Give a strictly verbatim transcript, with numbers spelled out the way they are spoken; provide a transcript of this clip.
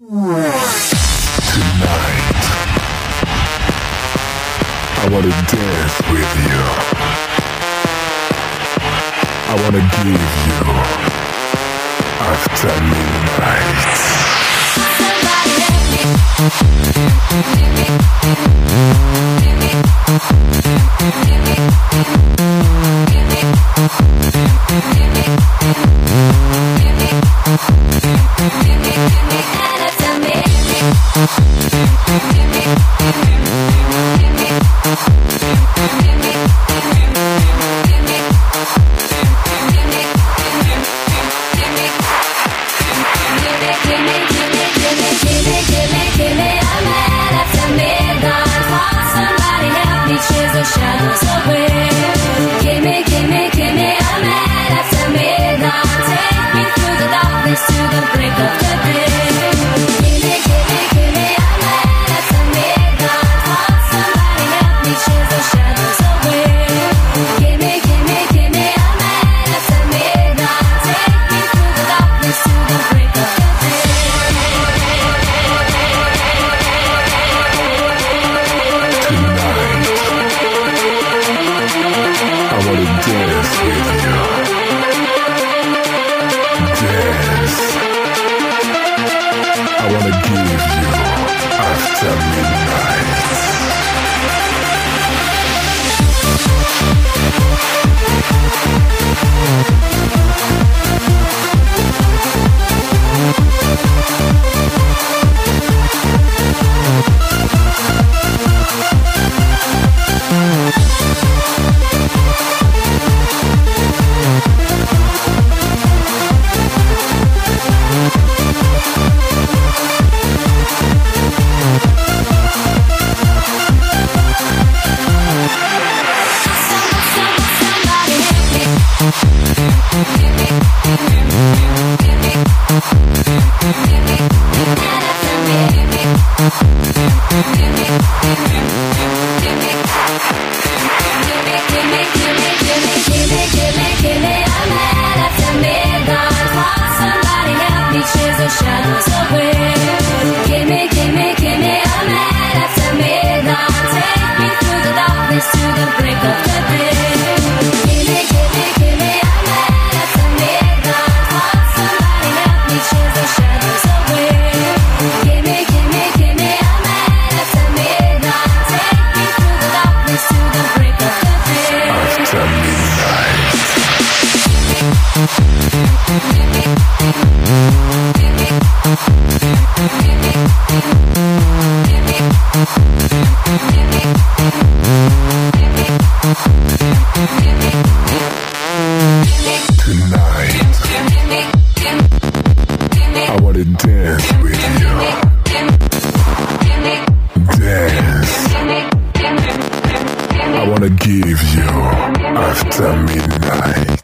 I wanna dance with you. I wanna give you after midnight. Somebody help me. Chase the shadows away. Gimme, gimme, gimme a man after midnight. Take me through the darkness to the break of the day. Gimme, gimme, gimme a man after midnight. Want somebody help me chase the shadows away. Gimme, gimme, gimme a man after midnight. Take me through the darkness to the break of the day. I wanna dance with you. Dance. I wanna give you after midnight. Chase the shadows away. Gimme, gimme, gimme a man after midnight. Take me through the darkness to the break of the day. Gimme, gimme, gimme a man after midnight. Want somebody help me chase the shadows away. Gimme, gimme, gimme a man after midnight. Take me through the darkness to the break of the day. After midnight. Tonight, I wanna dance with you. Dance. I wanna give you after midnight.